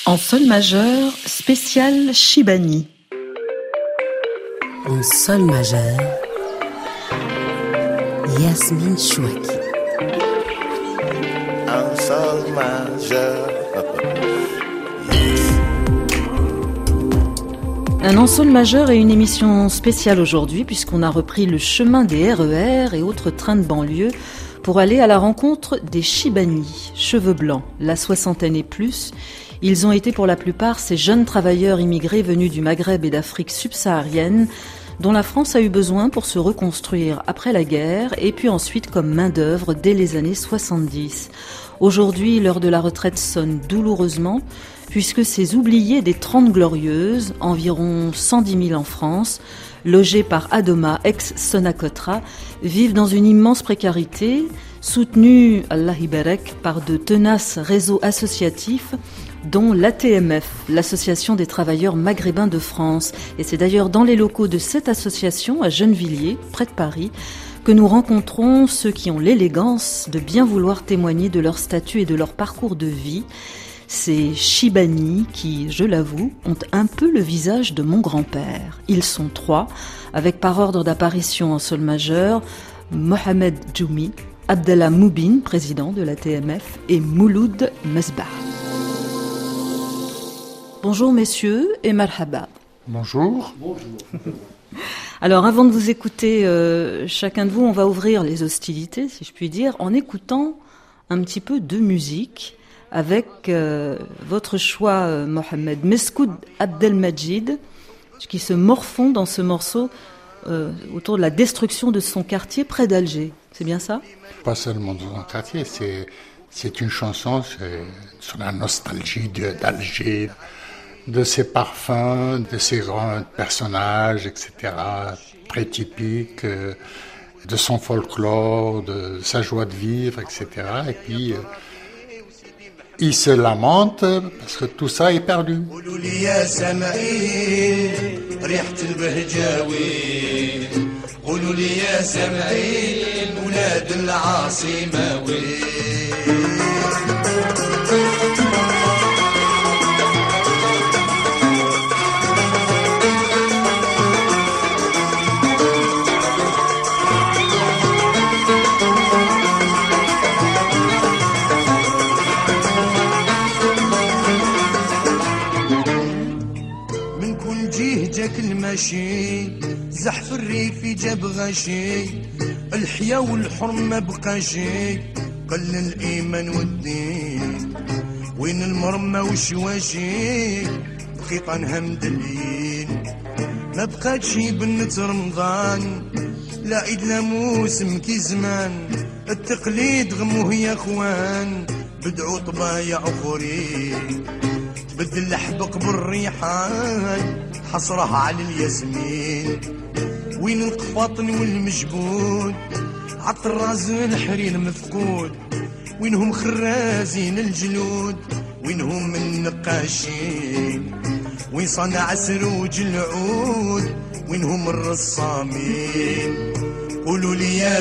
En sol majeur, spécial Chibani. En sol majeur, Yasmine Chouaki. En sol majeur. Un en sol majeur est une émission spéciale aujourd'hui puisqu'on a repris le chemin des RER et autres trains de banlieue pour aller à la rencontre des Chibani, cheveux blancs, la soixantaine et plus. Ils ont été pour la plupart ces jeunes travailleurs immigrés venus du Maghreb et d'Afrique subsaharienne dont la France a eu besoin pour se reconstruire après la guerre et puis ensuite comme main-d'œuvre dès les années 70. Aujourd'hui, l'heure de la retraite sonne douloureusement puisque ces oubliés des 30 Glorieuses, environ 110 000 en France, logés par Adoma, ex-Sonacotra, vivent dans une immense précarité, soutenus, Allah Ibarek, par de tenaces réseaux associatifs dont l'ATMF, l'Association des travailleurs maghrébins de France. Et c'est d'ailleurs dans les locaux de cette association, à Gennevilliers, près de Paris, que nous rencontrons ceux qui ont l'élégance de bien vouloir témoigner de leur statut et de leur parcours de vie. Ces Chibani qui, je l'avoue, ont un peu le visage de mon grand-père. Ils sont trois, avec par ordre d'apparition en sol majeur, Mohamed Djoumi, Abdallah Moubin, président de la TMF, et Mouloud Mesbah. Bonjour messieurs et marhaba. Bonjour. Alors avant de vous écouter, chacun de vous, on va ouvrir les hostilités, si je puis dire, en écoutant un petit peu de musique avec votre choix, Mohamed Meskoud Abdelmajid, qui se morfond dans ce morceau autour de la destruction de son quartier près d'Alger. C'est bien ça ? Pas seulement dans son quartier, c'est une chanson sur la nostalgie d'Alger, de ses parfums, de ses grands personnages, etc., très typiques, de son folklore, de sa joie de vivre, etc. Et puis, il se lamente parce que tout ça est perdu. المشي زحف الريف جاب غشي الحياة والحرم ما بقى شي قل الإيمان والدين وين المرمى والشواشي بخيطانها مدلين ما بقات شي بنت رمضان لا عيد لا موسم كي زمان التقليد غموه يا اخوان بدعوا طبايع اخرين بدل الحبق بالريحان حصرها على الياسمين وين القفاطن والمجبود عالطراز الحرير مفقود وينهم خرازين الجلود وينهم النقاشين وين صنع سروج العود وينهم الرصامين قولوا لي يا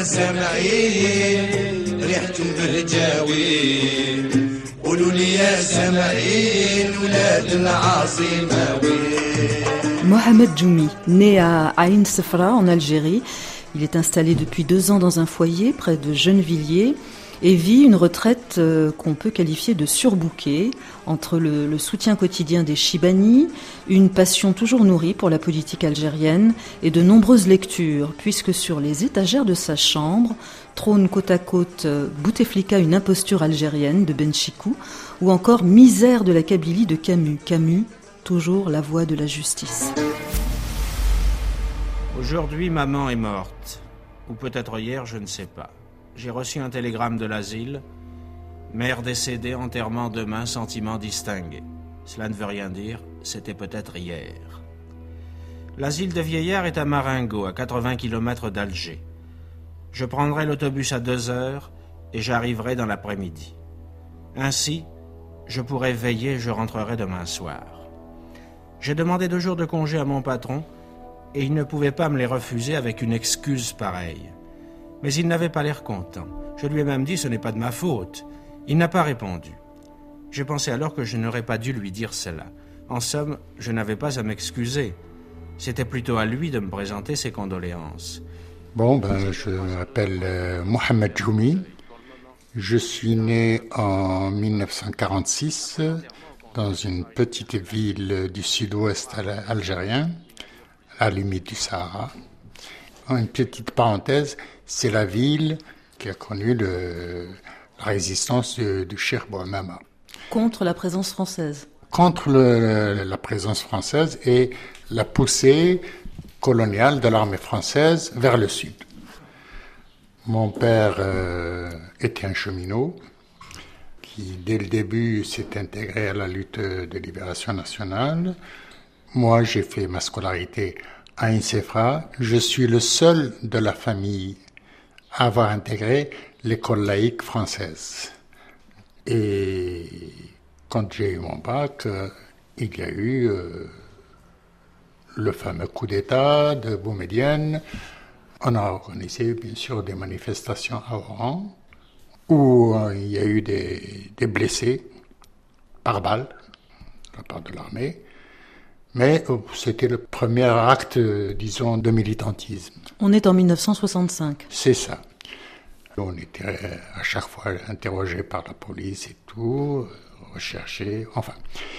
سامعين ريحة البهجاوين قولوا لي يا سامعين ولاد العاصمة Mohamed Djoumi, né à Ain Sefra en Algérie, il est installé depuis 2 ans dans un foyer près de Gennevilliers et vit une retraite qu'on peut qualifier de surbookée entre le soutien quotidien des Chibani, une passion toujours nourrie pour la politique algérienne et de nombreuses lectures, puisque sur les étagères de sa chambre trône côte à côte Bouteflika, une imposture algérienne de Benchikou, ou encore Misère de la Kabylie de Camus. Camus, toujours la voix de la justice. Aujourd'hui, maman est morte. Ou peut-être hier, je ne sais pas. J'ai reçu un télégramme de l'asile. Mère décédée, enterrement demain, sentiment distingué. Cela ne veut rien dire, c'était peut-être hier. L'asile de vieillards est à Marengo, à 80 km d'Alger. Je prendrai l'autobus à 2h et j'arriverai dans l'après-midi. Ainsi, je pourrai veiller et je rentrerai demain soir. J'ai demandé 2 jours de congé à mon patron et il ne pouvait pas me les refuser avec une excuse pareille. Mais il n'avait pas l'air content. Je lui ai même dit « ce n'est pas de ma faute ». Il n'a pas répondu. Je pensais alors que je n'aurais pas dû lui dire cela. En somme, je n'avais pas à m'excuser. C'était plutôt à lui de me présenter ses condoléances. Je m'appelle Mohamed Joumi. Je suis né en 1946 dans une petite ville du sud-ouest algérien, à la limite du Sahara. Une petite parenthèse, c'est la ville qui a connu la résistance du Cheikh Bouamama. Contre la présence française. Contre la présence française et la poussée coloniale de l'armée française vers le sud. Mon père était un cheminot qui, dès le début, s'est intégré à la lutte de libération nationale. Moi, j'ai fait ma scolarité à Incefra. Je suis le seul de la famille à avoir intégré l'école laïque française. Et quand j'ai eu mon bac, il y a eu le fameux coup d'État de Boumedienne. On a organisé, bien sûr, des manifestations à Oran, où il y a eu des blessés par balle de la part de l'armée. Mais c'était le premier acte, disons, de militantisme. On est en 1965. C'est ça. On était à chaque fois interrogés par la police et tout, recherchés, enfin.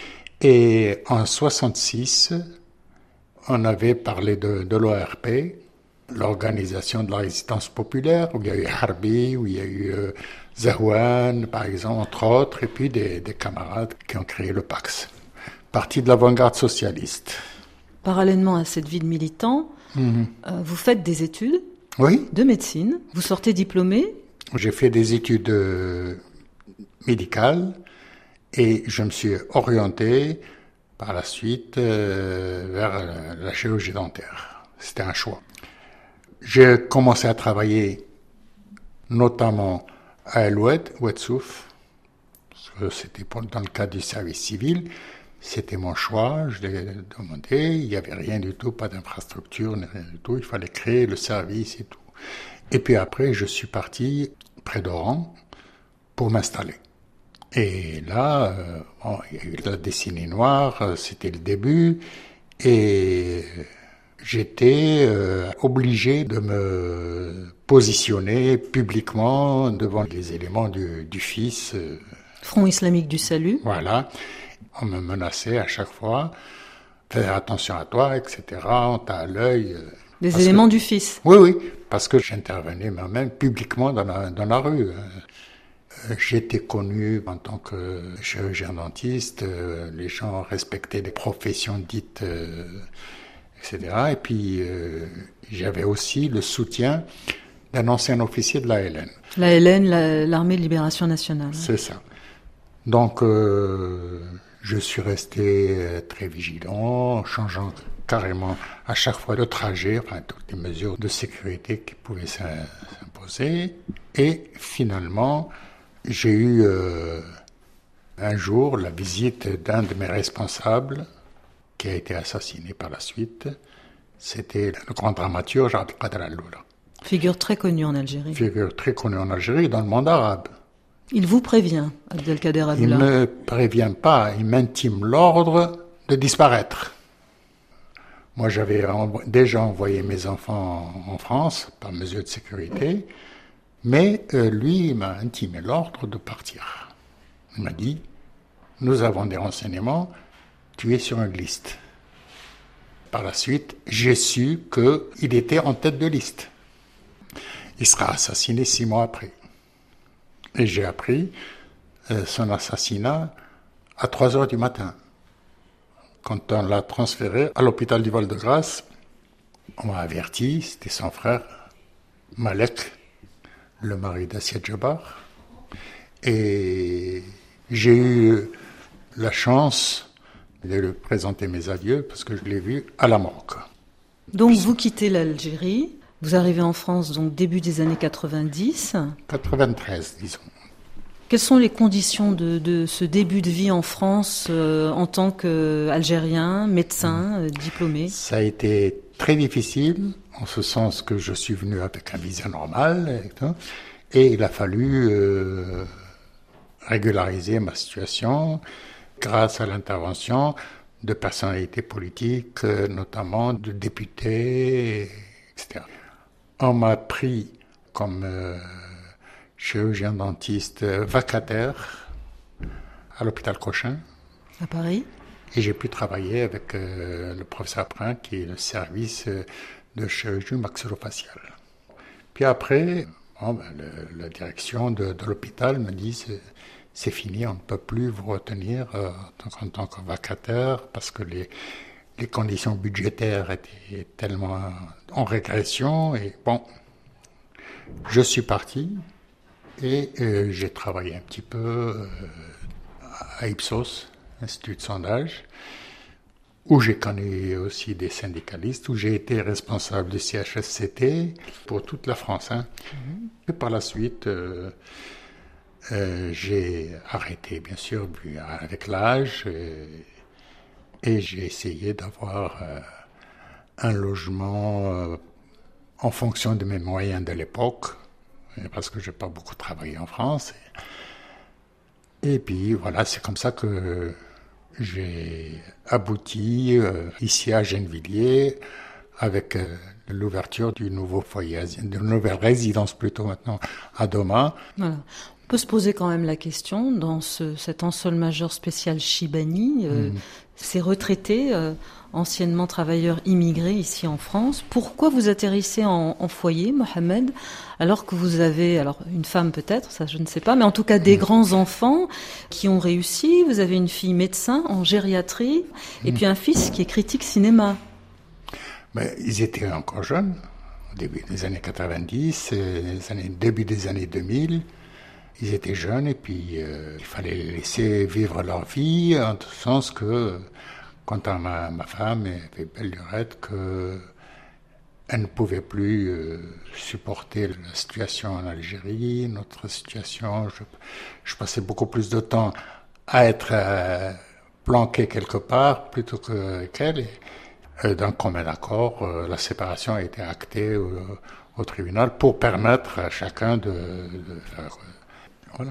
Et en 1966, on avait parlé de l'ORP, l'Organisation de la Résistance Populaire, où il y a eu Harbi, où il y a eu Zaouane, par exemple, entre autres, et puis des camarades qui ont créé le PAX, parti de l'avant-garde socialiste. Parallèlement à cette vie de militant, vous faites des études de médecine, vous sortez diplômé. J'ai fait des études médicales et je me suis orienté par la suite vers la chirurgie dentaire. C'était un choix. J'ai commencé à travailler notamment à El Oued, Ouedsouf, parce que c'était dans le cadre du service civil. C'était mon choix, je l'ai demandé, il n'y avait rien du tout, pas d'infrastructure, rien du tout, il fallait créer le service et tout. Et puis après, je suis parti près d'Oran pour m'installer. Et là, il y a eu la décennie noire, c'était le début, et j'étais obligé de me positionner publiquement devant les éléments du FIS. Front islamique du salut. Voilà. On me menaçait à chaque fois, faire attention à toi, etc. On t'a à l'œil. Des éléments du FIS. Oui, parce que j'intervenais moi-même publiquement dans la rue. J'étais connu en tant que chirurgien dentiste, les gens respectaient les professions dites, etc. Et puis, j'avais aussi le soutien d'un ancien officier de l'ALN. L'ALN, l'Armée de Libération Nationale. C'est ça. Donc, je suis resté très vigilant, changeant carrément à chaque fois de trajet, enfin toutes les mesures de sécurité qui pouvaient s'imposer. Et finalement, j'ai eu un jour la visite d'un de mes responsables qui a été assassiné par la suite. C'était le grand dramaturge Abdelkader Alloula. Figure très connue en Algérie. Figure très connue en Algérie et dans le monde arabe. Il vous prévient, Abdelkader Alloula. Il ne me prévient pas, il m'intime l'ordre de disparaître. Moi, j'avais déjà envoyé mes enfants en France par mesure de sécurité, mais lui, il m'a intimé l'ordre de partir. Il m'a dit, nous avons des renseignements, tu es sur une liste. Par la suite, j'ai su qu'il était en tête de liste. Il sera assassiné 6 mois après. Et j'ai appris son assassinat à 3h du matin. Quand on l'a transféré à l'hôpital du Val-de-Grâce, on m'a averti, c'était son frère, Malek, le mari d'Assied Jabar. Et j'ai eu la chance de lui présenter mes adieux parce que je l'ai vu à la morgue. Donc vous quittez l'Algérie, vous arrivez en France donc début des années 90. 93, disons. Quelles sont les conditions de ce début de vie en France en tant qu'Algérien, médecin, diplômé ? Ça a été très difficile, en ce sens que je suis venu avec un visa normal, et il a fallu régulariser ma situation grâce à l'intervention de personnalités politiques, notamment de députés, etc. On m'a pris comme chirurgien dentiste vacataire à l'hôpital Cochin. À Paris. Et j'ai pu travailler avec le professeur Prin, qui est le service de chirurgie maxillofaciale. Puis après, la direction de l'hôpital me dit c'est fini, on ne peut plus vous retenir en tant que vacataire parce que les conditions budgétaires étaient tellement en régression. Et bon, je suis parti et j'ai travaillé un petit peu à Ipsos, Institut de sondage, où j'ai connu aussi des syndicalistes, où j'ai été responsable du CHSCT pour toute la France. Et par la suite, j'ai arrêté, bien sûr, avec l'âge, et j'ai essayé d'avoir un logement en fonction de mes moyens de l'époque, parce que je n'ai pas beaucoup travaillé en France. Et puis voilà, c'est comme ça que j'ai abouti ici à Gennevilliers avec l'ouverture du nouveau foyer, de nouvelle résidence plutôt maintenant à Doma. Voilà. On peut se poser quand même la question, dans cet ensemble majeur spécial Chibani, ces retraités, anciennement travailleurs immigrés ici en France, pourquoi vous atterrissez en foyer, Mohamed, alors que vous avez, une femme peut-être, ça je ne sais pas, mais en tout cas des grands-enfants qui ont réussi, vous avez une fille médecin en gériatrie, et puis un fils qui est critique cinéma. Mais ils étaient encore jeunes, au début des années 90, début des années 2000. Ils étaient jeunes et puis il fallait les laisser vivre leur vie, en tout sens que, quant à ma femme, elle avait belle lurette qu'elle ne pouvait plus supporter la situation en Algérie, notre situation. Je passais beaucoup plus de temps à être planqué quelque part plutôt qu'elle. Et d'un commun accord, la séparation a été actée au tribunal pour permettre à chacun de faire... Voilà.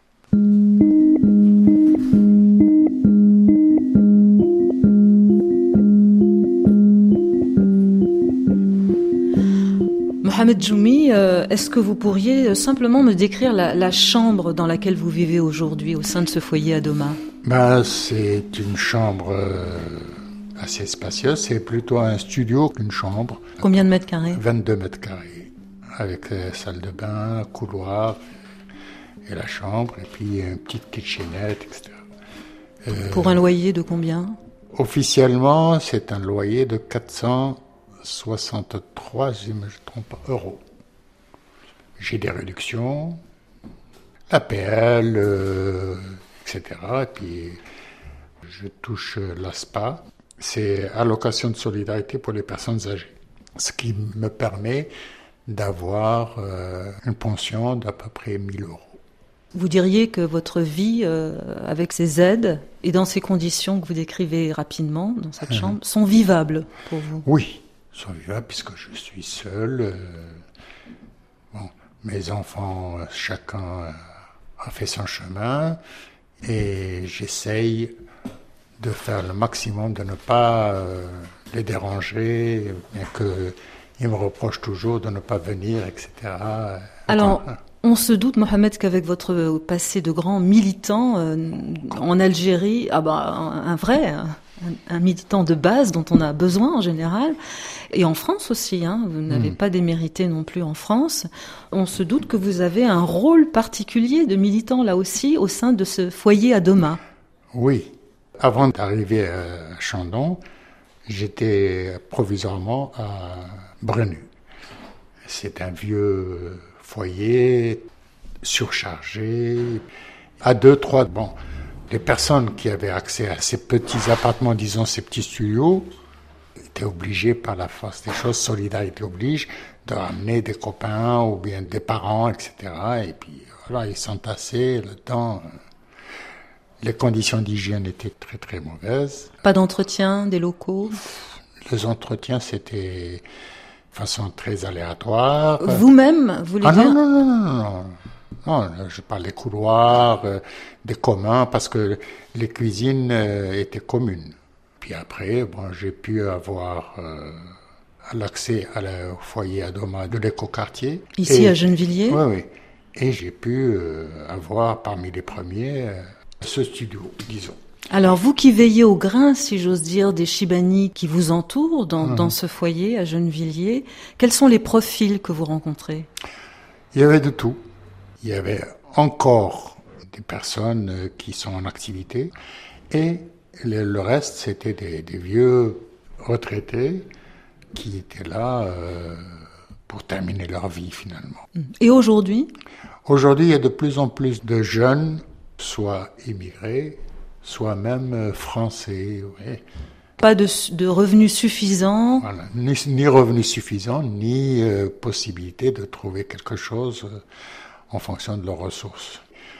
Mohamed Djoumi, est-ce que vous pourriez simplement me décrire la chambre dans laquelle vous vivez aujourd'hui au sein de ce foyer à Doma ? C'est une chambre assez spacieuse, c'est plutôt un studio qu'une chambre. Combien de mètres carrés ? 22 mètres carrés, avec salle de bain, couloir... et la chambre, et puis une petite kitchenette, etc. Pour un loyer de combien ? Officiellement, c'est un loyer de 463, si je ne me trompe pas, euros. J'ai des réductions, l'APL, etc. Et puis, je touche l'ASPA. C'est allocation de solidarité pour les personnes âgées. Ce qui me permet d'avoir une pension d'à peu près 1 000 euros. Vous diriez que votre vie, avec ces aides et dans ces conditions que vous décrivez rapidement dans cette chambre, sont vivables pour vous ? Oui, sont vivables puisque je suis seul. Mes enfants, chacun a fait son chemin et j'essaye de faire le maximum de ne pas les déranger, bien qu'ils me reprochent toujours de ne pas venir, etc. Alors... On se doute, Mohamed, qu'avec votre passé de grand militant en Algérie, un militant de base dont on a besoin en général, et en France aussi, vous n'avez pas démérité non plus en France, on se doute que vous avez un rôle particulier de militant là aussi au sein de ce foyer à Doma. Oui, avant d'arriver à Chandon, j'étais provisoirement à Brenu. C'est un vieux... foyer surchargé, à 2-3, les personnes qui avaient accès à ces petits appartements, disons ces petits studios, étaient obligées par la force des choses, solidarité oblige, de ramener des copains ou bien des parents, etc. Et puis voilà, ils s'entassaient là-dedans. Les conditions d'hygiène étaient très très mauvaises. Pas d'entretien des locaux ? Les entretiens, c'était... façon très aléatoire. Vous-même, vous voulez dire ? Non. Non, je parle des couloirs, des communs, parce que les cuisines étaient communes. Puis après, j'ai pu avoir l'accès au foyer à Doma de l'écoquartier. Ici, à Gennevilliers? Oui, oui. Et j'ai pu avoir parmi les premiers ce studio, disons. Alors, vous qui veillez au grain, si j'ose dire, des Chibani qui vous entourent dans ce foyer à Gennevilliers, quels sont les profils que vous rencontrez? Il y avait de tout. Il y avait encore des personnes qui sont en activité et le reste, c'était des vieux retraités qui étaient là pour terminer leur vie finalement. Et aujourd'hui? Aujourd'hui, il y a de plus en plus de jeunes, soit immigrés, soit même français. Ouais. Pas de revenus suffisants? Voilà. Ni revenus suffisants, ni possibilité de trouver quelque chose en fonction de leurs ressources.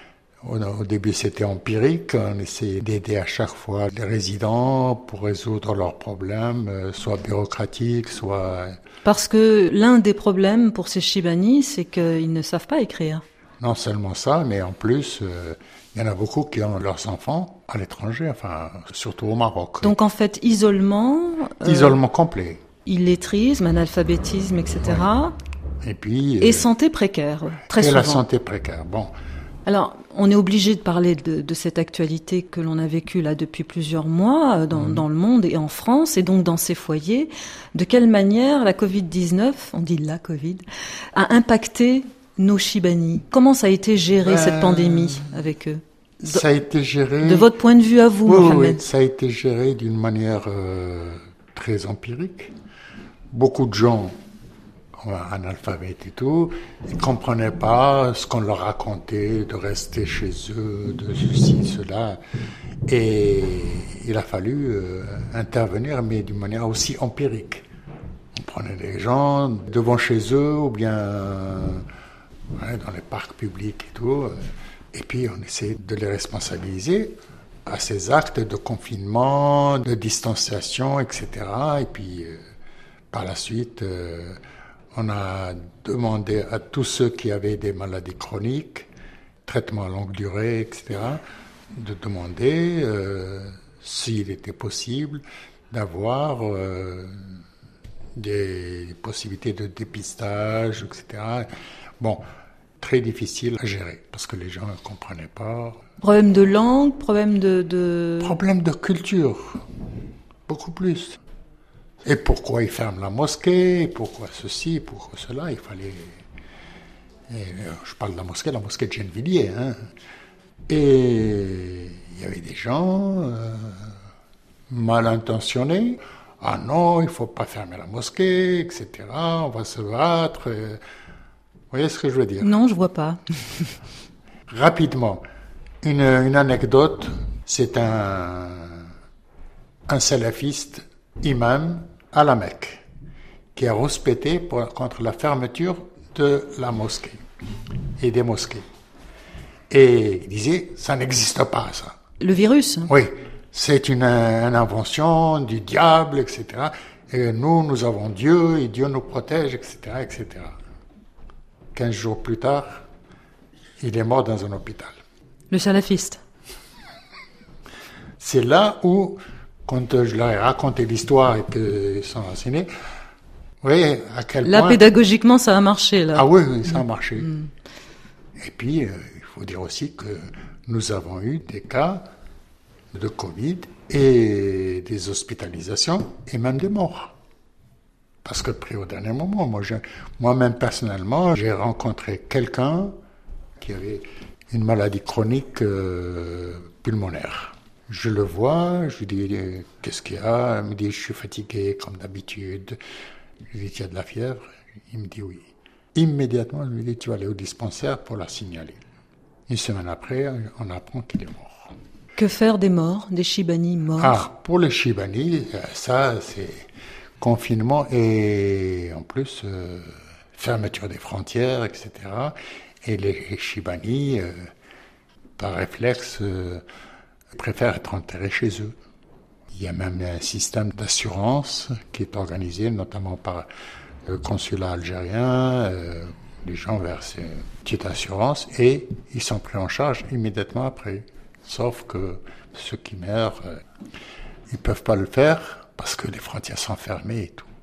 Au début, c'était empirique. On essayait d'aider à chaque fois les résidents pour résoudre leurs problèmes, soit bureaucratiques, soit... Parce que l'un des problèmes pour ces Chibani, c'est qu'ils ne savent pas écrire. Non seulement ça, mais en plus, il y en a beaucoup qui ont leurs enfants à l'étranger, enfin, surtout au Maroc. Donc en fait, isolement... Isolement complet. Illettrisme, analphabétisme, etc. Ouais. Et puis... Et santé précaire, très souvent. Et la santé précaire, bon... Alors, on est obligé de parler de cette actualité que l'on a vécue là depuis plusieurs mois dans le monde et en France, et donc dans ces foyers. De quelle manière la Covid-19, on dit la Covid, a impacté nos Chibani? Comment ça a été géré, cette pandémie, avec eux? Ça a été géré... De votre point de vue à vous, Mohamed? Oui, ça a été géré d'une manière très empirique. Beaucoup de gens... analphabètes et tout, ils comprenaient pas ce qu'on leur racontait, de rester chez eux, de ceci, cela. Et il a fallu intervenir, mais d'une manière aussi empirique. On prenait des gens devant chez eux, ou bien dans les parcs publics et tout, et puis on essayait de les responsabiliser à ces actes de confinement, de distanciation, etc. Et puis, par la suite... on a demandé à tous ceux qui avaient des maladies chroniques, traitements à longue durée, etc., de demander s'il était possible d'avoir des possibilités de dépistage, etc. Bon, très difficile à gérer parce que les gens ne comprenaient pas. Problème de langue, problème de... Problème de culture, beaucoup plus. Et pourquoi ils ferment la mosquée, pourquoi ceci, pourquoi cela, il fallait... je parle de la mosquée de Gennevilliers. Hein. Et il y avait des gens mal intentionnés. Ah non, il ne faut pas fermer la mosquée, etc. On va se battre. Vous voyez ce que je veux dire? Non, je ne vois pas. Rapidement, une anecdote, c'est un salafiste imam à la Mecque, qui a rouspété contre la fermeture de la mosquée et des mosquées. Et il disait, ça n'existe pas, ça. Le virus? Oui, c'est une invention du diable, etc. Et nous avons Dieu, et Dieu nous protège, etc., etc. 15 jours plus tard, il est mort dans un hôpital. Le salafiste? C'est là où... Quand je leur ai raconté l'histoire et qu'ils sont renseignés, vous voyez à quel point... Là, pédagogiquement, ça a marché, là. Ah oui, ça a marché. Et puis, il faut dire aussi que nous avons eu des cas de Covid et des hospitalisations et même des morts. Parce que pris au dernier moment, moi-même personnellement, j'ai rencontré quelqu'un qui avait une maladie chronique pulmonaire. Je le vois, je lui dis « Qu'est-ce qu'il y a ?» Il me dit « Je suis fatigué comme d'habitude. » Je lui dis « Tu as de la fièvre ?» Il me dit « Oui. » Immédiatement, je lui dis « Tu vas aller au dispensaire pour la signaler. » Une semaine après, on apprend qu'il est mort. Que faire des morts, des Chibani morts? Ah, pour les Chibani, ça c'est confinement et en plus fermeture des frontières, etc. Et les Chibani, par réflexe... préfèrent être enterrés chez eux. Il y a même un système d'assurance qui est organisé notamment par le consulat algérien Les gens versent une petite assurance et ils sont pris en charge immédiatement après. Sauf que ceux qui meurent, ils ne peuvent pas le faire parce que les frontières sont fermées et tout.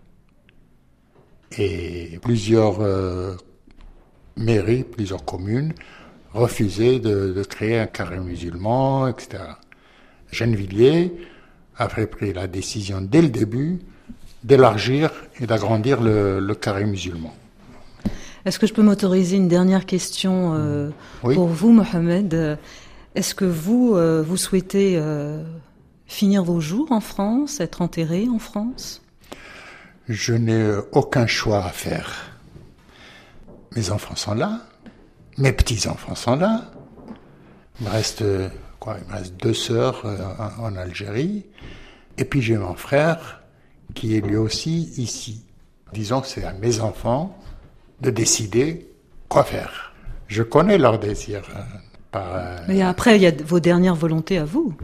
Et plusieurs mairies, plusieurs communes refusaient de créer un carré musulman, etc. Gennevilliers avait pris la décision dès le début d'élargir et d'agrandir le carré musulman. Est-ce que je peux m'autoriser une dernière question Oui. pour vous, Mohamed? Est-ce que vous souhaitez finir vos jours en France, être enterré en France? Je n'ai aucun choix à faire. Mes enfants sont là, mes petits-enfants sont là. Il me reste 2 sœurs en Algérie. Et puis j'ai mon frère qui est lui aussi ici. Disons que c'est à mes enfants de décider quoi faire. Je connais leurs désirs. Mais après, il y a vos dernières volontés à vous.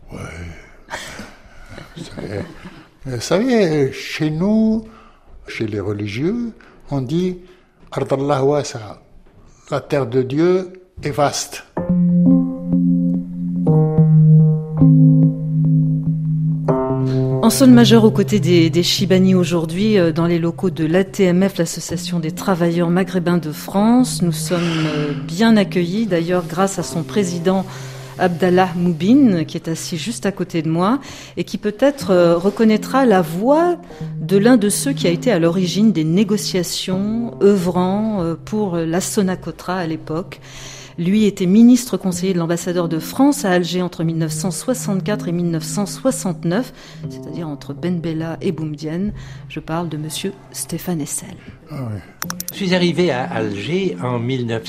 Vous savez, chez nous, chez les religieux, on dit « Ardallah wasa », la terre de Dieu est vaste. En sol majeur aux côtés des Chibani aujourd'hui, dans les locaux de l'ATMF, l'Association des travailleurs maghrébins de France. Nous sommes bien accueillis, d'ailleurs grâce à son président Abdallah Moubine, qui est assis juste à côté de moi, et qui peut-être reconnaîtra la voix de l'un de ceux qui a été à l'origine des négociations œuvrant pour la Sonacotra à l'époque. Lui était ministre conseiller de l'ambassadeur de France à Alger entre 1964 et 1969, c'est-à-dire entre Ben Bella et Boumedienne. Je parle de monsieur Stéphane Hessel. Je suis arrivé à Alger en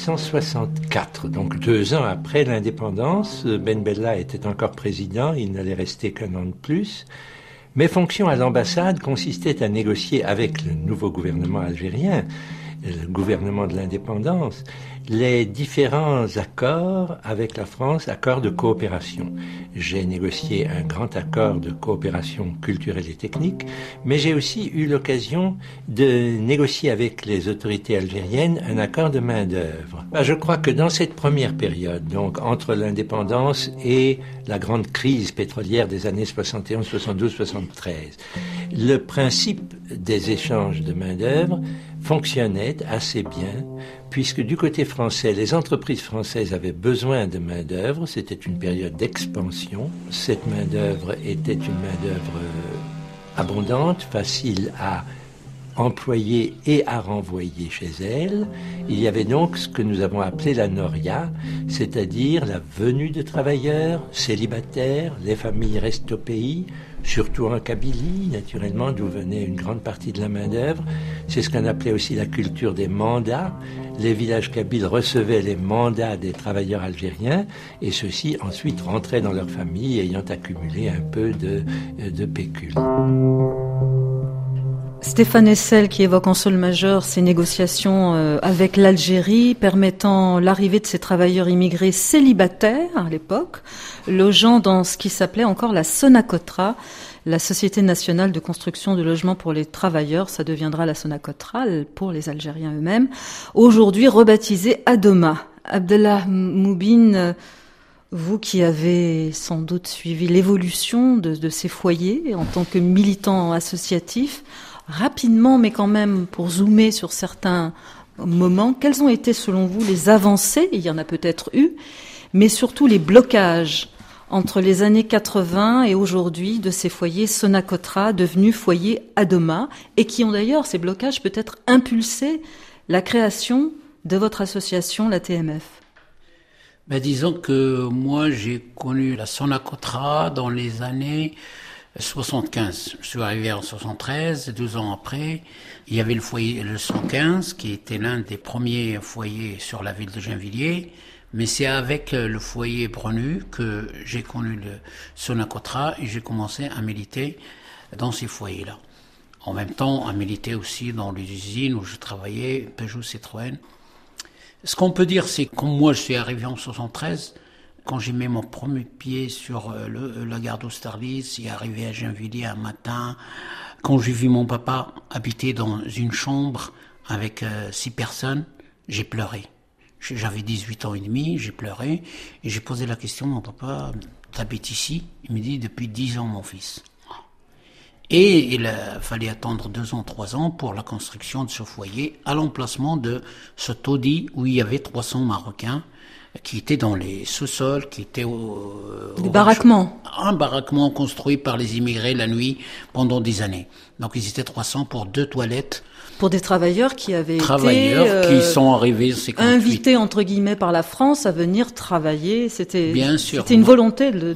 1964, donc 2 ans après l'indépendance. Ben Bella était encore président, il n'allait rester qu'1 an de plus. Mes fonctions à l'ambassade consistaient à négocier avec le nouveau gouvernement algérien, le gouvernement de l'indépendance, les différents accords avec la France, accords de coopération. J'ai négocié un grand accord de coopération culturelle et technique, mais j'ai aussi eu l'occasion de négocier avec les autorités algériennes un accord de main-d'œuvre. Je crois que dans cette première période, donc entre l'indépendance et la grande crise pétrolière des années 71, 72, 73, le principe des échanges de main-d'œuvre fonctionnait assez bien, puisque du côté français, les entreprises françaises avaient besoin de main-d'œuvre. C'était une période d'expansion. Cette main-d'œuvre était une main-d'œuvre abondante, facile à employer et à renvoyer chez elles. Il y avait donc ce que nous avons appelé la noria, c'est-à-dire la venue de travailleurs célibataires, les familles restent au pays, surtout en Kabylie, naturellement, d'où venait une grande partie de la main-d'œuvre. C'est ce qu'on appelait aussi la culture des mandats. Les villages kabyles recevaient les mandats des travailleurs algériens et ceux-ci ensuite rentraient dans leur famille ayant accumulé un peu de pécule. Stéphane Hessel qui évoque en sol majeur ces négociations avec l'Algérie permettant l'arrivée de ces travailleurs immigrés célibataires à l'époque, logeant dans ce qui s'appelait encore la Sonacotra, la Société nationale de construction de logements pour les travailleurs. Ça deviendra la Sonacotra pour les Algériens eux-mêmes, aujourd'hui rebaptisée Adoma. Abdallah Moubine, vous qui avez sans doute suivi l'évolution de ces foyers en tant que militant associatif, rapidement, mais quand même pour zoomer sur certains moments, quelles ont été selon vous les avancées, il y en a peut-être eu, mais surtout les blocages entre les années 80 et aujourd'hui de ces foyers Sonacotra devenus foyers Adoma et qui ont d'ailleurs, ces blocages, peut-être impulsé la création de votre association, la TMF? Disons que moi j'ai connu la Sonacotra dans les années 75. Je suis arrivé en 73, 2 ans après. Il y avait le foyer, le 115, qui était l'un des premiers foyers sur la ville de Gennevilliers. Mais c'est avec le foyer Brenu que j'ai connu le Sonacotra et j'ai commencé à militer dans ces foyers-là. En même temps, à militer aussi dans les usines où je travaillais, Peugeot, Citroën. Ce qu'on peut dire, c'est que comme moi je suis arrivé en 73, quand j'ai mis mon premier pied sur la gare d'Austerlitz, et arrivé à Gennevilliers un matin, quand j'ai vu mon papa habiter dans une chambre avec 6 personnes, j'ai pleuré. J'avais 18 ans et demi, j'ai pleuré, et j'ai posé la question, mon papa, t'habites ici? Il me dit, depuis 10 ans, mon fils. Et il fallait attendre 2 ans, 3 ans pour la construction de ce foyer à l'emplacement de ce taudis où il y avait 300 Marocains qui étaient dans les sous-sols, qui étaient des baraquements. Un baraquement construit par les immigrés la nuit pendant des années. Donc ils étaient 300 pour 2 toilettes. Pour des travailleurs qui avaient été qui sont arrivés en 58. Invités entre guillemets par la France à venir travailler. Bien sûr. C'était une volonté de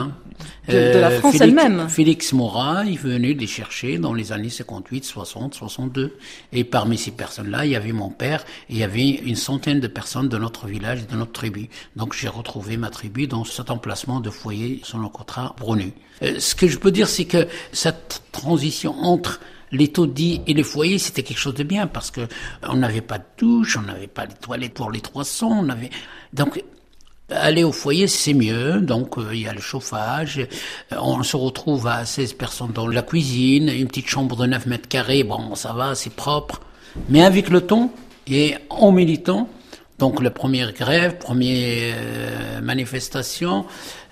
la France elle-même. Félix Maura est venu les chercher dans les années 58, 60, 62. Et parmi ces personnes-là, il y avait mon père et il y avait une centaine de personnes de notre village et de notre tribu. Donc j'ai retrouvé ma tribu dans cet emplacement de foyer Sonacotra Bronu. Ce que je peux dire, c'est que cette transition entre les taudis et les foyers, c'était quelque chose de bien parce que on n'avait pas de douche, on n'avait pas de toilettes pour les 300, donc aller au foyer, c'est mieux. Donc, il y a le chauffage. On se retrouve à 16 personnes dans la cuisine, une petite chambre de 9 mètres carrés. Bon, ça va, c'est propre. Mais avec le temps, et en militant, donc la première grève, première manifestation,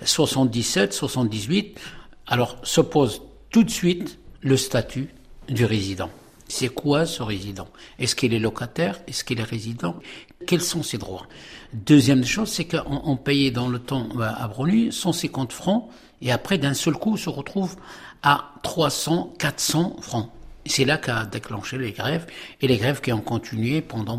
77, 78, alors se pose tout de suite le statut du résident. C'est quoi ce résident? Est-ce qu'il est locataire? Est-ce qu'il est résident? Quels sont ses droits? Deuxième chose, c'est qu'on payait dans le temps à Bronu 150 francs et après d'un seul coup on se retrouve à 300, 400 francs. C'est là qu'a déclenché les grèves et les grèves qui ont continué pendant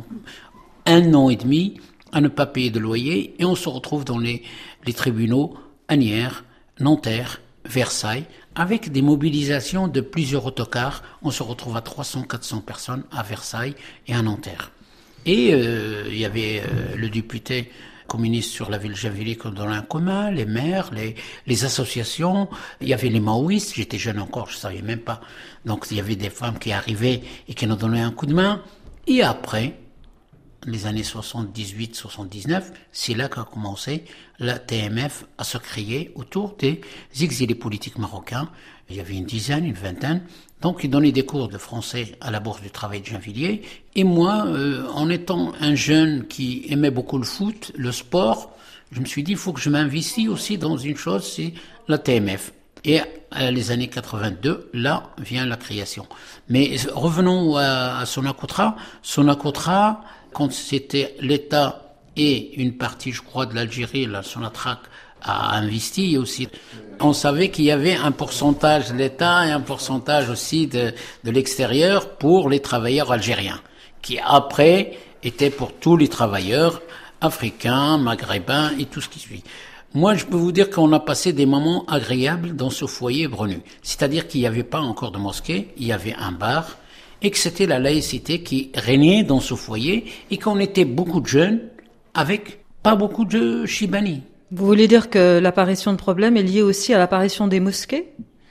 1 an et demi à ne pas payer de loyer et on se retrouve dans les tribunaux Asnières, Nanterre, Versailles, avec des mobilisations de plusieurs autocars. On se retrouve à 300, 400 personnes à Versailles et à Nanterre. Et il y avait le député communiste sur la ville Gennevilliers qui donnait un commun, les maires, les associations. Il y avait les maoïstes, j'étais jeune encore, je ne savais même pas. Donc il y avait des femmes qui arrivaient et qui nous donnaient un coup de main. Et après, les années 78, 79, c'est là qu'a commencé la TMF à se créer autour des exilés politiques marocains. Il y avait une dizaine, une vingtaine. Donc, ils donnaient des cours de français à la Bourse du Travail de Gennevilliers. Et moi, en étant un jeune qui aimait beaucoup le foot, le sport, je me suis dit, il faut que je m'investisse aussi dans une chose, c'est la TMF. Et à les années 82, là vient la création. Mais revenons à Sonacotra. Sonacotra, quand c'était l'État et une partie, je crois, de l'Algérie, la Sonatrach a investi aussi. On savait qu'il y avait un pourcentage de l'État et un pourcentage aussi de l'extérieur pour les travailleurs algériens, qui après étaient pour tous les travailleurs africains, maghrébins et tout ce qui suit. Moi, je peux vous dire qu'on a passé des moments agréables dans ce foyer Brenu. C'est-à-dire qu'il n'y avait pas encore de mosquée, il y avait un bar, et que c'était la laïcité qui régnait dans ce foyer, et qu'on était beaucoup de jeunes avec pas beaucoup de Chibani. Vous voulez dire que l'apparition de problèmes est liée aussi à l'apparition des mosquées?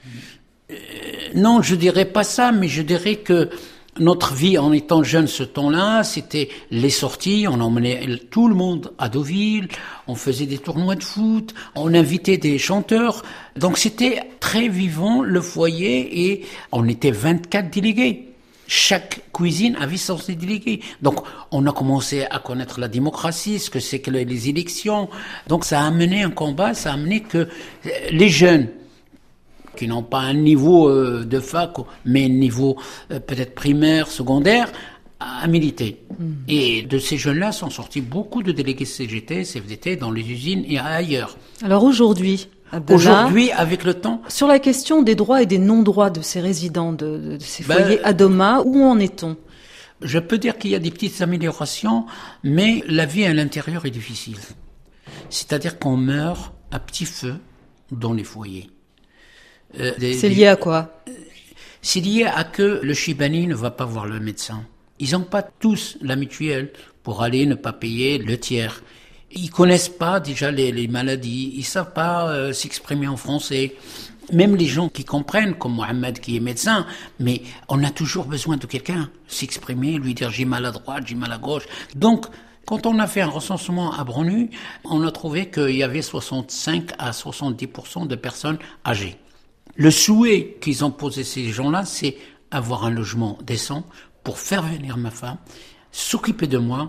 Non, je dirais pas ça, mais je dirais que notre vie en étant jeune ce temps-là, c'était les sorties, on emmenait tout le monde à Deauville, on faisait des tournois de foot, on invitait des chanteurs. Donc c'était très vivant le foyer et on était 24 délégués. Chaque cuisine avait son délégué. Donc, on a commencé à connaître la démocratie, ce que c'est que les élections. Donc, ça a amené un combat, ça a amené que les jeunes, qui n'ont pas un niveau de fac, mais un niveau peut-être primaire, secondaire, à militer. Et de ces jeunes-là sont sortis beaucoup de délégués CGT, CFDT, dans les usines et ailleurs. Alors aujourd'hui, Aujourd'hui, avec le temps... Sur la question des droits et des non-droits de ces résidents, de ces foyers à Doma, où en est-on? Je peux dire qu'il y a des petites améliorations, mais la vie à l'intérieur est difficile. C'est-à-dire qu'on meurt à petit feu dans les foyers. C'est lié à quoi? C'est lié à que le Chibani ne va pas voir le médecin. Ils n'ont pas tous la mutuelle pour aller ne pas payer le tiers. Ils connaissent pas déjà les maladies, ils savent pas s'exprimer en français. Même les gens qui comprennent, comme Mohamed qui est médecin, mais on a toujours besoin de quelqu'un s'exprimer, lui dire j'ai mal à droite, j'ai mal à gauche. Donc, quand on a fait un recensement à Bronu, on a trouvé qu'il y avait 65 à 70% de personnes âgées. Le souhait qu'ils ont posé ces gens-là, c'est avoir un logement décent pour faire venir ma femme, s'occuper de moi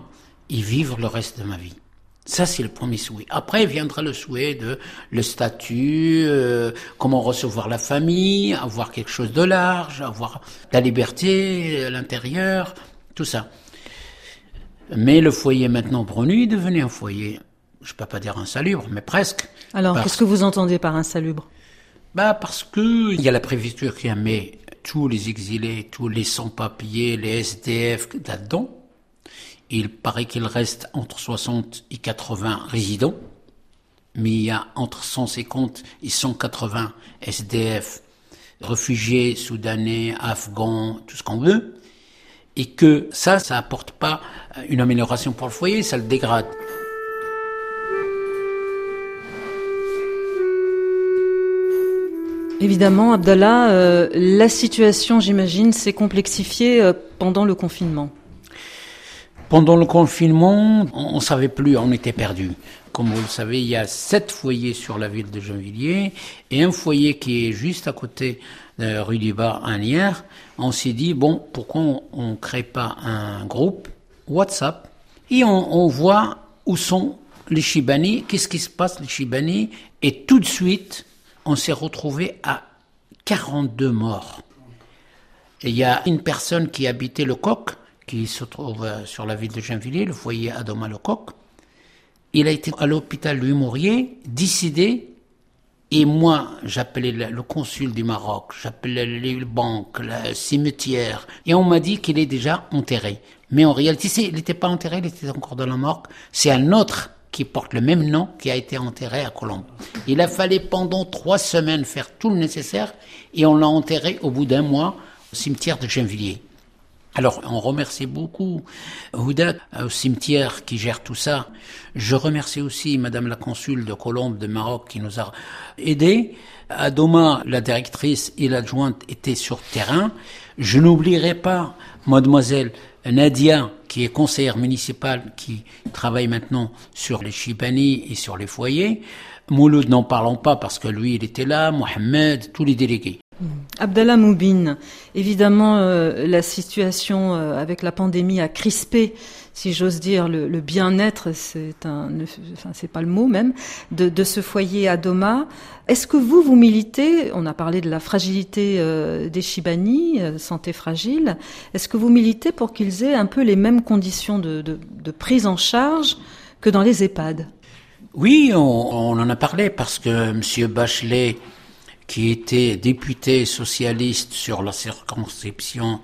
y vivre le reste de ma vie. Ça, c'est le premier souhait. Après viendra le souhait de le statut, comment recevoir la famille, avoir quelque chose de large, avoir la liberté à l'intérieur, tout ça. Mais le foyer maintenant Brenu est devenu un foyer, je peux pas dire insalubre, mais presque. Alors, qu'est-ce que vous entendez par insalubre? Parce que il y a la préfecture qui met tous les exilés, tous les sans-papiers, les SDF là-dedans. Il paraît qu'il reste entre 60 et 80 résidents, mais il y a entre 150 et 180 SDF, réfugiés, soudanais, afghans, tout ce qu'on veut, et que ça apporte pas une amélioration pour le foyer, ça le dégrade. Évidemment, Abdallah, la situation, j'imagine, s'est complexifiée pendant le confinement. Pendant le confinement, on savait plus, on était perdus. Comme vous le savez, il y a 7 foyers sur la ville de Gennevilliers et un foyer qui est juste à côté de rue du Bas à Nières. On s'est dit, bon, pourquoi on crée pas un groupe WhatsApp et on voit où sont les Chibani, qu'est-ce qui se passe les Chibani, et tout de suite, on s'est retrouvé à 42 morts. Et il y a une personne qui habitait le Coq, qui se trouve sur la ville de Gennevilliers, le foyer Adoma Lecoq. Il a été à l'hôpital Louis Mourier, décédé, et moi, j'appelais le consul du Maroc, j'appelais les banques, le cimetière, et on m'a dit qu'il est déjà enterré. Mais en réalité, il n'était pas enterré, il était encore dans la morgue. C'est un autre qui porte le même nom, qui a été enterré à Colombes. Il a fallu pendant 3 semaines faire tout le nécessaire, et on l'a enterré au bout d'1 mois au cimetière de Gennevilliers. Alors, on remercie beaucoup Houda au cimetière qui gère tout ça. Je remercie aussi Madame la consul de Colombes de Maroc qui nous a aidés. Adoma, la directrice et l'adjointe étaient sur terrain. Je n'oublierai pas Mademoiselle Nadia, qui est conseillère municipale, qui travaille maintenant sur les Chibani et sur les foyers. Mouloud, n'en parlons pas parce que lui, il était là, Mohamed, tous les délégués. Abdallah Moubine, évidemment, la situation avec la pandémie a crispé, si j'ose dire, le bien-être, c'est pas le mot même, de ce foyer à Doma. Est-ce que vous militez, on a parlé de la fragilité des Chibani, santé fragile, est-ce que vous militez pour qu'ils aient un peu les mêmes conditions de prise en charge que dans les EHPAD? Oui, on en a parlé parce que M. Bachelet, qui était député socialiste sur la circonscription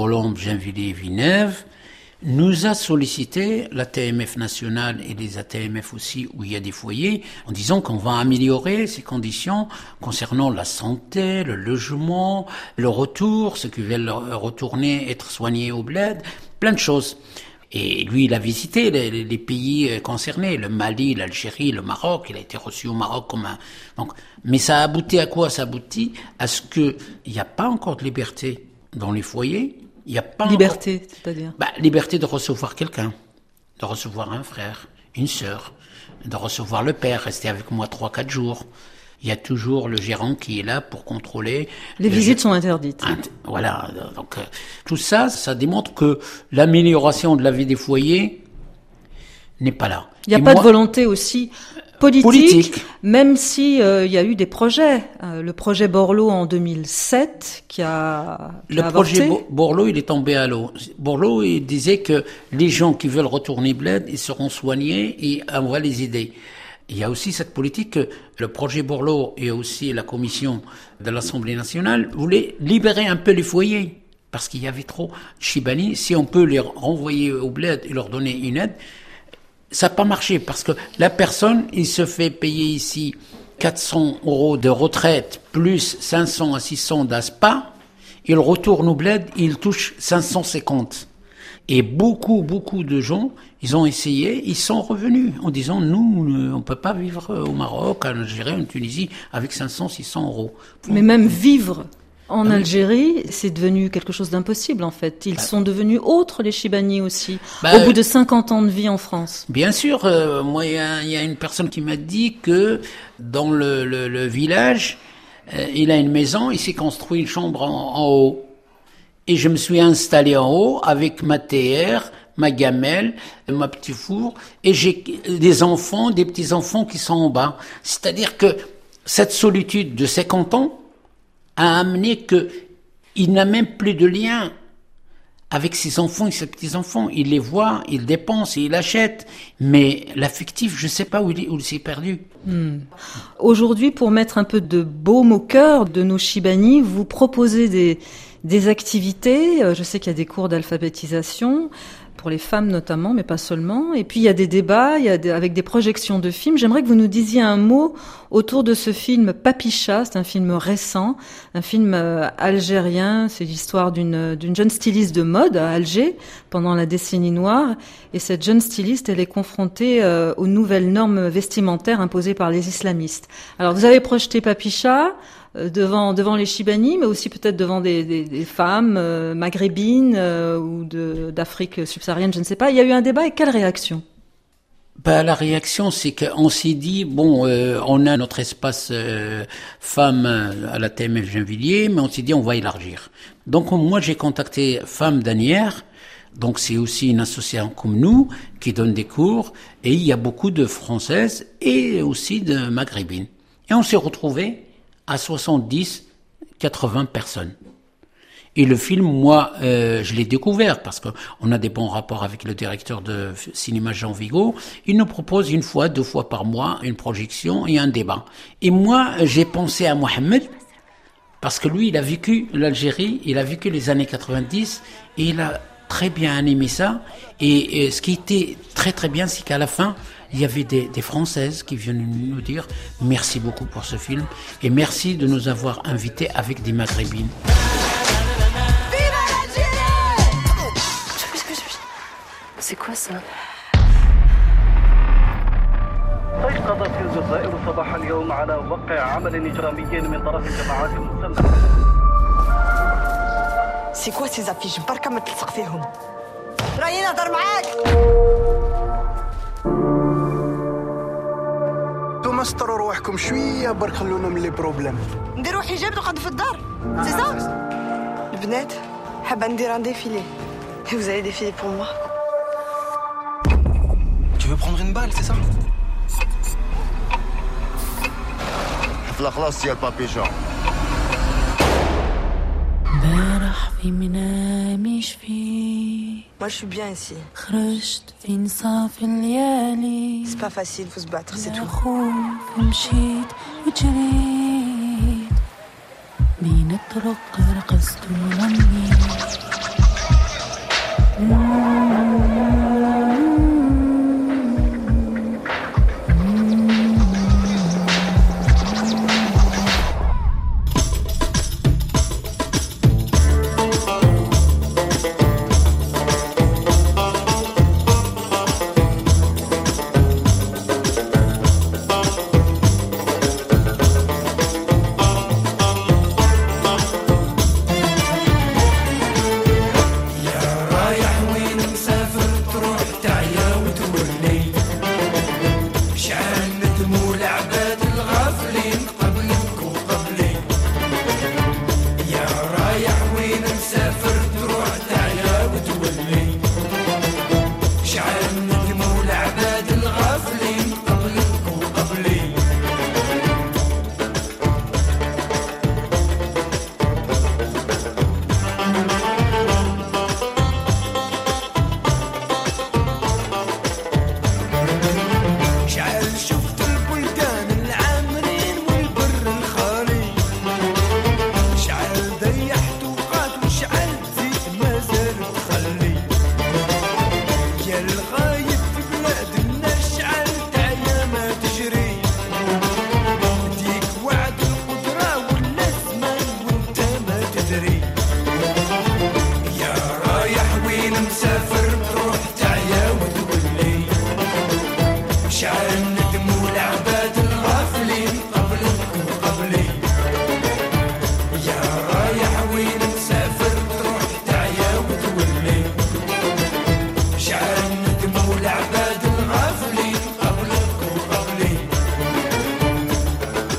Colombes-Gennevilliers-Villeneuve, nous a sollicité la TMF nationale et les ATMF aussi où il y a des foyers en disant qu'on va améliorer ces conditions concernant la santé, le logement, le retour, ceux qui veulent retourner être soignés au bled, plein de choses. Et lui, il a visité les pays concernés, le Mali, l'Algérie, le Maroc. Il a été reçu au Maroc comme un... Donc, mais ça a abouti à quoi? Ça aboutit à ce que il n'y a pas encore de liberté dans les foyers. Il n'y a pas liberté, c'est-à-dire liberté de recevoir quelqu'un, de recevoir un frère, une sœur, de recevoir le père, rester avec moi 3-4 jours. Il y a toujours le gérant qui est là pour contrôler. Les visites sont interdites. Voilà. Donc, tout ça, ça démontre que l'amélioration de la vie des foyers n'est pas là. Il n'y a pas de volonté aussi politique. Même si il y a eu des projets. Le projet Borloo en 2007 qui a projet Borloo, il est tombé à l'eau. Borloo, il disait que les gens qui veulent retourner bled, ils seront soignés et on va les aider. Il y a aussi cette politique que le projet Borloo et aussi la commission de l'Assemblée nationale voulaient libérer un peu les foyers parce qu'il y avait trop de Chibani. Si on peut les renvoyer au bled et leur donner une aide, ça n'a pas marché parce que la personne, il se fait payer ici 400 € de retraite plus 500 à 600 d'ASPA. Il retourne au bled, il touche 550. Et beaucoup de gens, ils ont essayé, ils sont revenus en disant, nous, on peut pas vivre au Maroc, en Algérie, en Tunisie, avec 500, 600 €. Mais même vivre en Algérie, c'est devenu quelque chose d'impossible, en fait. Ils sont devenus autres, les Chibani aussi, au bout de 50 ans de vie en France. Bien sûr, moi, il y a une personne qui m'a dit que dans le village, il a une maison, il s'est construit une chambre en haut. Et je me suis installé en haut avec ma TR, ma gamelle, ma petit four, et j'ai des enfants, des petits-enfants qui sont en bas. C'est-à-dire que cette solitude de 50 ans a amené que il n'a même plus de lien avec ses enfants et ses petits-enfants. Il les voit, il dépense et il achète. Mais l'affectif, je ne sais pas où il s'est perdu. Aujourd'hui, pour mettre un peu de baume au cœur de nos Chibani, vous proposez des activités. Je sais qu'il y a des cours d'alphabétisation, pour les femmes notamment, mais pas seulement. Et puis il y a des débats, avec des projections de films. J'aimerais que vous nous disiez un mot autour de ce film Papicha. C'est un film récent, un film algérien. C'est l'histoire d'une jeune styliste de mode à Alger pendant la décennie noire. Et cette jeune styliste, elle est confrontée aux nouvelles normes vestimentaires imposées par les islamistes. Alors vous avez projeté Papicha devant les Chibani, mais aussi peut-être devant des femmes maghrébines ou d'Afrique subsaharienne, je ne sais pas. Il y a eu un débat et quelle réaction? La réaction, c'est qu'on s'est dit, on a notre espace femmes à la TMF Gennevilliers, mais on s'est dit, on va élargir. Donc moi, j'ai contacté Femmes d'Anières, donc c'est aussi une association comme nous, qui donne des cours, et il y a beaucoup de Françaises et aussi de Maghrébines. Et on s'est retrouvés à 70, 80 personnes. Et le film, moi, je l'ai découvert parce qu'on a des bons rapports avec le directeur de cinéma Jean Vigo. Il nous propose 1 fois, 2 fois par mois une projection et un débat. Et moi, j'ai pensé à Mohamed parce que lui, il a vécu l'Algérie, il a vécu les années 90 et il a très bien aimé ça. Et ce qui était très très bien, c'est qu'à la fin, il y avait des Françaises qui viennent nous dire merci beaucoup pour ce film et merci de nous avoir invités avec des Maghrébines. C'est quoi ça? استيقظت الجزائر صباح اليوم على وقع عمل إجرامي من طرف الجماعات المسلحة. C'est quoi ces affiches؟ بركة ما تلصق فيهم. راني نهضر معاك. انتوما سطروا رواحكم شويه برك خلونا من لي بروبليم. نديروا حجاب نقعدوا في الدار. سي سا؟ البنات حابة ندير ان défilé. Et vous allez défiler pour moi. Tu veux prendre une balle, c'est ça? حفلة خلاص يا البابيجا. امبارح في منامي شفيت. Moi je suis bien ici. خرجت في نصاف الليالي. C'est pas facile, faut se battre, c'est tout. خوف مشيت وجريت بين الطرق رقصت ونميت.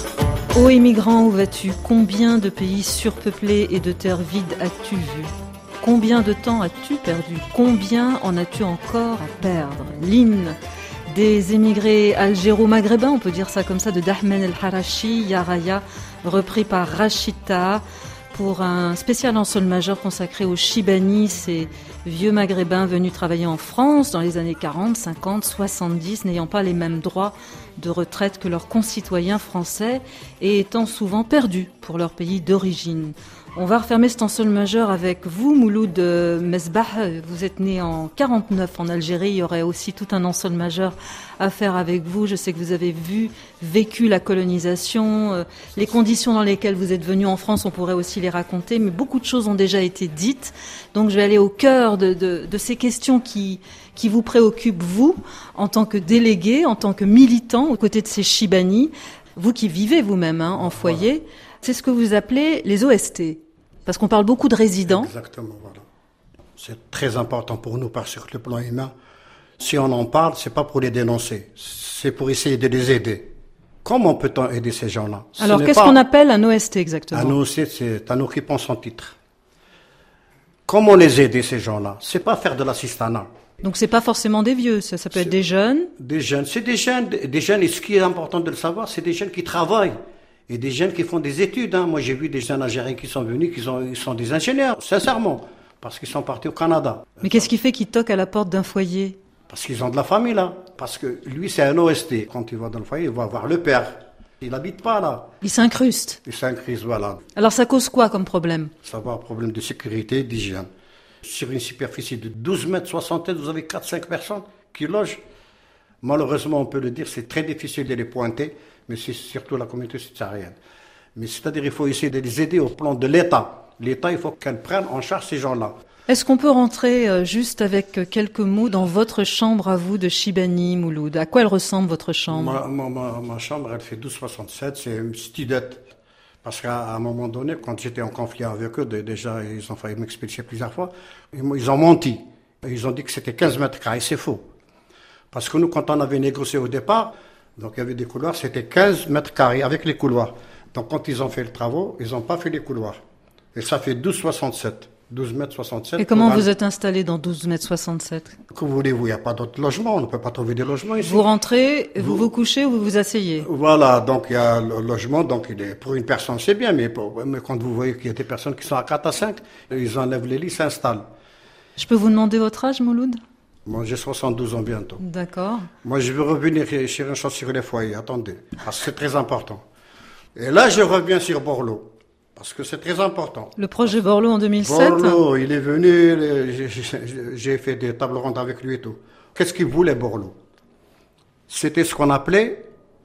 Ô émigrant, où vas-tu? Combien de pays surpeuplés et de terres vides as-tu vu? Combien de temps as-tu perdu? Combien en as-tu encore à perdre? L'hymne des émigrés algéro-maghrébins, on peut dire ça comme ça, de Dahmen El Harachi, Yaraya, repris par Rachida, pour un spécial en sol majeur consacré aux Chibani, ces vieux maghrébins venus travailler en France dans les années 40, 50, 70, n'ayant pas les mêmes droits de retraite que leurs concitoyens français et étant souvent perdus pour leur pays d'origine. On va refermer cet en sol majeur avec vous, Mouloud Mesbah. Vous êtes né en 49 en Algérie. Il y aurait aussi tout un en sol majeur à faire avec vous. Je sais que vous avez vécu la colonisation, les conditions dans lesquelles vous êtes venu en France, on pourrait aussi les raconter, mais beaucoup de choses ont déjà été dites. Donc je vais aller au cœur de ces questions qui vous préoccupent, vous, en tant que délégué, en tant que militant, aux côtés de ces Chibani, vous qui vivez vous-même en foyer. C'est ce que vous appelez les OST, parce qu'on parle beaucoup de résidents. Exactement, voilà. C'est très important pour nous, parce que sur le plan humain, si on en parle, c'est pas pour les dénoncer, c'est pour essayer de les aider. Comment peut-on aider ces gens-là? Alors, qu'est-ce qu'on appelle un OST exactement? Un OST, c'est un occupant sans titre. Comment les aider, ces gens-là? C'est pas faire de l'assistanat. Donc c'est pas forcément des vieux, ça peut être des jeunes. Des jeunes, c'est des jeunes, et ce qui est important de le savoir, c'est des jeunes qui travaillent. Et des jeunes qui font des études. Moi, j'ai vu des jeunes Algériens qui sont venus, ils sont des ingénieurs, sincèrement, parce qu'ils sont partis au Canada. Mais qu'est-ce qui fait qu'ils toquent à la porte d'un foyer? Parce qu'ils ont de la famille, là. Parce que lui, c'est un OST. Quand il va dans le foyer, il va voir le père. Il n'habite pas, là. Il s'incruste. Il s'incruste, voilà. Alors, ça cause quoi comme problème? Ça va, un problème de sécurité, d'hygiène. Sur une superficie de 12 mètres 60, vous avez 4-5 personnes qui logent. Malheureusement, on peut le dire, c'est très difficile de les pointer, mais c'est surtout la communauté subsaharienne. Mais c'est-à-dire qu'il faut essayer de les aider au plan de l'État. L'État, il faut qu'elle prenne en charge ces gens-là. Est-ce qu'on peut rentrer juste avec quelques mots dans votre chambre à vous de Chibani, Mouloud? À quoi elle ressemble, votre chambre? Ma chambre, elle fait 12,67, c'est une studette. Parce qu'à un moment donné, quand j'étais en conflit avec eux, déjà, ils ont failli m'expulser plusieurs fois, ils ont menti. Ils ont dit que c'était 15 mètres carrés, c'est faux. Parce que nous, quand on avait négocié au départ, donc il y avait des couloirs, c'était 15 mètres carrés avec les couloirs. Donc quand ils ont fait le travaux, ils n'ont pas fait les couloirs. Et ça fait 12,67. 12 mètres 67. Et comment vous êtes installé dans 12 mètres 67? Que voulez-vous? Il n'y a pas d'autres logements, on ne peut pas trouver des logements ici. Vous rentrez, vous vous couchez ou vous vous asseyez? Voilà, donc il y a le logement, donc il est, pour une personne c'est bien, mais quand vous voyez qu'il y a des personnes qui sont à 4 à 5, ils enlèvent les lits, s'installent. Je peux vous demander votre âge, Mouloud? Moi j'ai 72 ans bientôt. D'accord. Moi je veux revenir sur une chose sur les foyers, attendez, parce que c'est très important. Et là je reviens sur Borloo. Parce que c'est très important. Le projet Borloo en 2007. Borloo, il est venu, j'ai fait des tables rondes avec lui et tout. Qu'est-ce qu'il voulait, Borloo? C'était ce qu'on appelait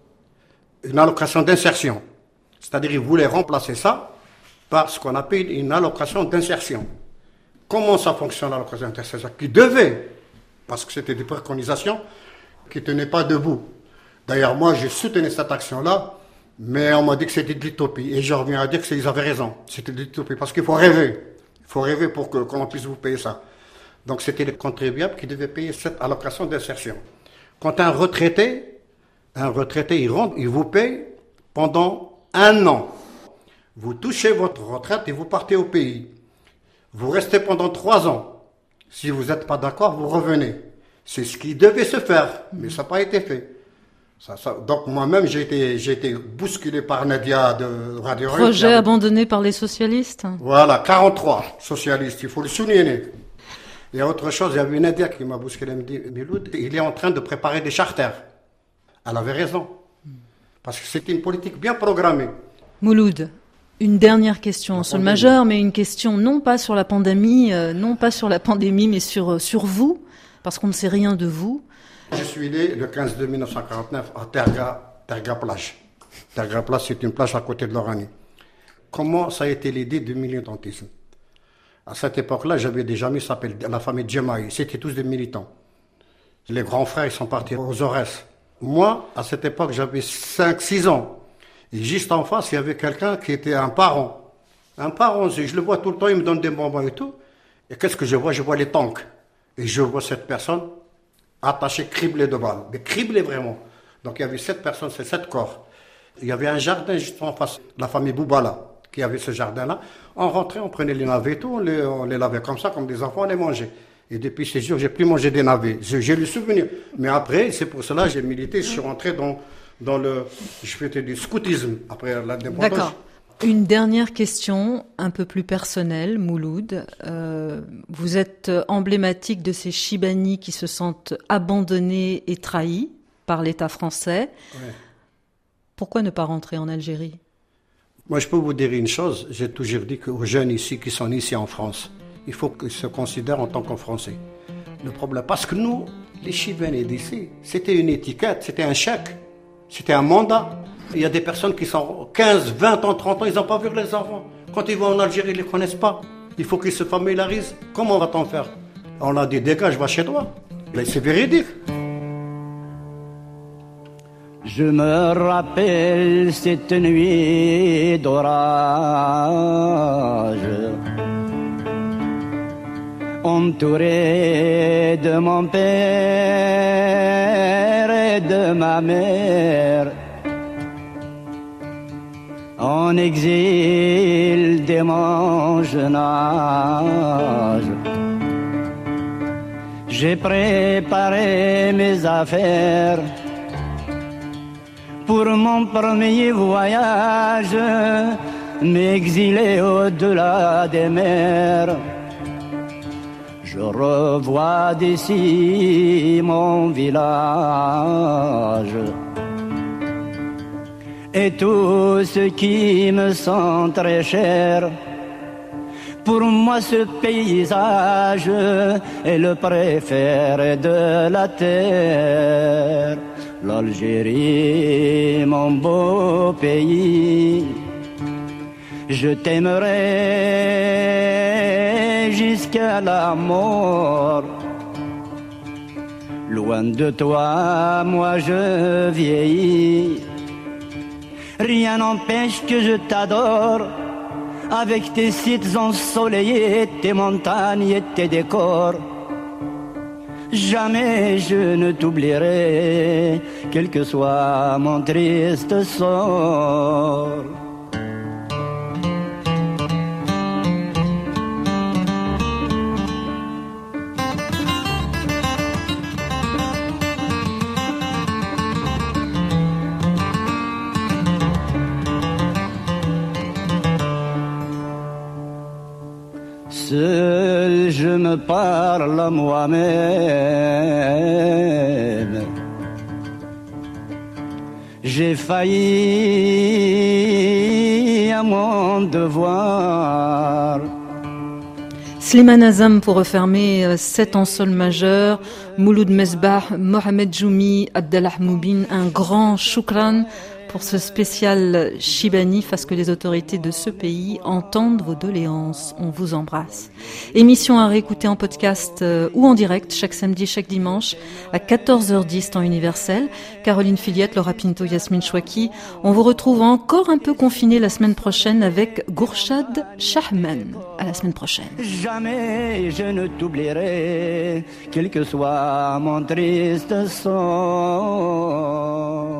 une allocation d'insertion. C'est-à-dire qu'il voulait remplacer ça par ce qu'on appelle une allocation d'insertion. Comment ça fonctionne, l'allocation d'insertion? Qui devait, parce que c'était des préconisations qui ne tenaient pas debout. D'ailleurs, moi, j'ai soutenu cette action-là. Mais on m'a dit que c'était de l'utopie. Et je reviens à dire qu'ils avaient raison. C'était de l'utopie. Parce qu'il faut rêver. Il faut rêver pour qu'on puisse vous payer ça. Donc c'était les contribuables qui devaient payer cette allocation d'insertion. Quand un retraité, il rentre, il vous paye pendant 1 an. Vous touchez votre retraite et vous partez au pays. Vous restez pendant 3 ans. Si vous n'êtes pas d'accord, vous revenez. C'est ce qui devait se faire. Mais ça n'a pas été fait. Donc moi-même, j'ai été bousculé par Nadia de Radio Rue. Projet abandonné par les socialistes. Voilà, 43 socialistes, il faut le souligner. Il y a autre chose, il y avait Nadia qui m'a bousculé, elle me dit, Miloud, il est en train de préparer des charters. Elle avait raison. Parce que c'était une politique bien programmée. Mouloud, une dernière question, sur le majeur, mais une question non pas sur la pandémie, mais sur vous, parce qu'on ne sait rien de vous. Je suis né le 15 de 1949 à Terga Plage. Terga Plage, c'est une plage à côté de l'Oranie. Comment ça a été l'idée du militantisme? À cette époque-là, j'avais des amis qui s'appellent la famille Djemaï. C'était tous des militants. Les grands frères, ils sont partis aux Aurès. Moi, à cette époque, j'avais 5-6 ans. Et juste en face, il y avait quelqu'un qui était un parent. Un parent, je le vois tout le temps, il me donne des bonbons et tout. Et qu'est-ce que je vois? Je vois les tanks. Et je vois cette personne attaché, criblé de balles, mais criblé vraiment. Donc il y avait 7 personnes, c'est 7 corps. Il y avait un jardin juste en face, la famille Boubala, qui avait ce jardin-là. On rentrait, on prenait les navets et tout, on les lavait comme ça, comme des enfants, on les mangeait. Et depuis ces jours, j'ai plus mangé des navets. J'ai le souvenir. Mais après, c'est pour cela que j'ai milité, je suis rentré dans le, je peux te dire, scoutisme, après l'indépendance. D'accord. Une dernière question, un peu plus personnelle, Mouloud. Vous êtes emblématique de ces Chibani qui se sentent abandonnés et trahis par l'État français. Ouais. Pourquoi ne pas rentrer en Algérie ? Moi, je peux vous dire une chose. J'ai toujours dit qu'aux jeunes ici, qui sont ici en France, il faut qu'ils se considèrent en tant que Français. Le problème, parce que nous, les Chibani d'ici, c'était une étiquette, c'était un chèque, c'était un mandat. Il y a des personnes qui sont 15, 20 ans, 30 ans, ils n'ont pas vu les enfants. Quand ils vont en Algérie, ils ne les connaissent pas. Il faut qu'ils se familiarisent. Comment va-t-on faire ? On a dit, dégage, va chez toi. Mais c'est véridique. Je me rappelle cette nuit d'orage, entouré de mon père et de ma mère, en exil dès mon jeune âge. J'ai préparé mes affaires pour mon premier voyage, m'exiler au-delà des mers. Je revois d'ici mon village et tout ce qui me sont très cher. Pour moi ce paysage est le préféré de la terre. L'Algérie, mon beau pays, je t'aimerai jusqu'à la mort. Loin de toi, moi je vieillis. Rien n'empêche que je t'adore, avec tes sites ensoleillés, tes montagnes et tes décors. Jamais je ne t'oublierai, quel que soit mon triste sort. Seul je me parle à moi-même. J'ai failli à mon devoir. Slimane Azam pour refermer 7 en sol majeur. Mouloud Mesbah, Mohamed Djoumi, Abdallah Moubin, un grand choukran pour ce spécial Chibani, parce que les autorités de ce pays entendent vos doléances. On vous embrasse. Émission à réécouter en podcast ou en direct chaque samedi, chaque dimanche à 14h10 temps universel. Caroline Filiette, Laura Pinto, Yasmine Chouaki. On vous retrouve encore un peu confinés la semaine prochaine avec Gourchad Chahman. À la semaine prochaine. Jamais je ne t'oublierai, quel que soit mon triste sort.